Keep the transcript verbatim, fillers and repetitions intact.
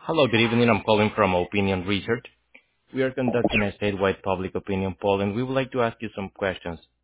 Hello, good evening. I'm calling from Opinion Research. We are conducting a statewide public opinion poll, and we would like to ask you some questions.